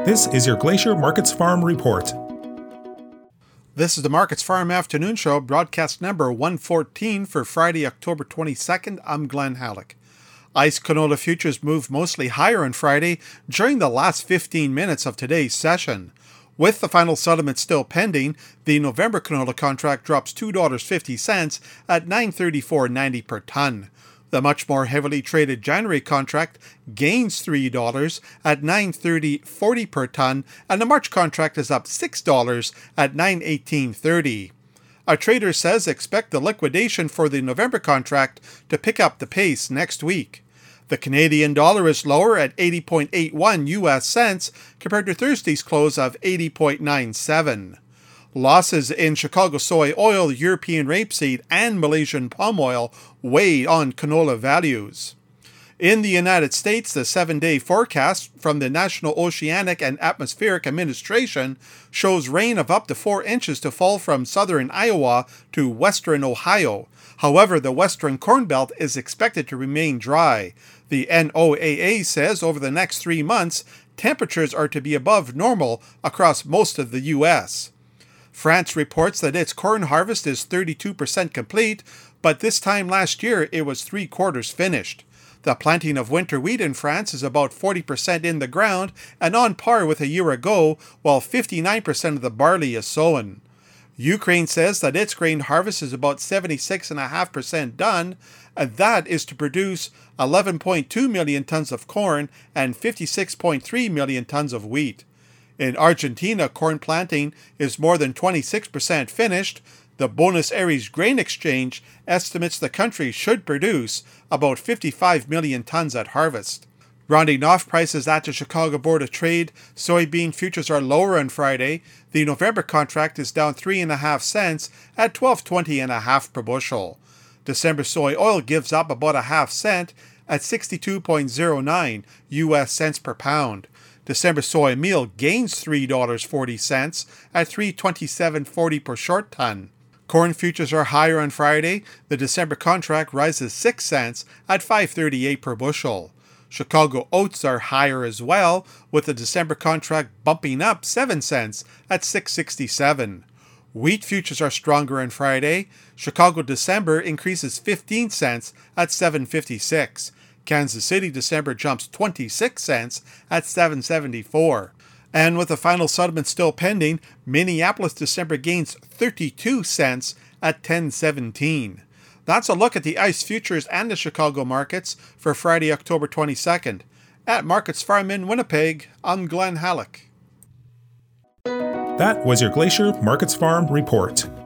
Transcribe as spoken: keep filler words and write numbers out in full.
This is your Glacier Markets Farm Report. This is the Markets Farm Afternoon Show, broadcast number one fourteen for Friday, October twenty-second. I'm Glenn Halleck. ICE canola futures moved mostly higher on Friday during the last fifteen minutes of today's session. With the final settlement still pending, the November canola contract drops two dollars and fifty cents at nine thirty-four ninety per ton. The much more heavily traded January contract gains three dollars at nine thirty forty per ton, and the March contract is up six dollars at nine eighteen thirty. A trader says expect the liquidation for the November contract to pick up the pace next week. The Canadian dollar is lower at eighty point eight one U S cents compared to Thursday's close of eighty point nine seven. Losses in Chicago soy oil, European rapeseed, and Malaysian palm oil weighed on canola values. In the United States, the seven-day forecast from the National Oceanic and Atmospheric Administration shows rain of up to four inches to fall from southern Iowa to western Ohio. However, the western Corn Belt is expected to remain dry. The N O A A says over the next three months, temperatures are to be above normal across most of the U S France reports that its corn harvest is thirty-two percent complete, but this time last year it was three quarters finished. The planting of winter wheat in France is about forty percent in the ground and on par with a year ago, while fifty-nine percent of the barley is sown. Ukraine says that its grain harvest is about seventy-six point five percent done, and that is to produce eleven point two million tons of corn and fifty-six point three million tons of wheat. In Argentina, corn planting is more than twenty-six percent finished. The Buenos Aires Grain Exchange estimates the country should produce about fifty-five million tons at harvest. Rounding off prices at the Chicago Board of Trade, soybean futures are lower on Friday. The November contract is down three point five cents at twelve twenty and a half per bushel. December soy oil gives up about a half cent at sixty-two point oh nine U S cents per pound. December soy meal gains three dollars and forty cents at three twenty-seven forty per short ton. Corn futures are higher on Friday. The December contract rises six cents at five thirty-eight per bushel. Chicago oats are higher as well, with the December contract bumping up seven cents at six sixty-seven. Wheat futures are stronger on Friday. Chicago December increases fifteen cents at seven fifty-six. Kansas City December jumps twenty-six cents at seven seventy-four. And with the final settlement still pending, Minneapolis December gains thirty-two cents at ten seventeen. That's a look at the ICE futures and the Chicago markets for Friday, October twenty-second. At Markets Farm in Winnipeg, I'm Glenn Halleck. That was your Glacier Markets Farm Report.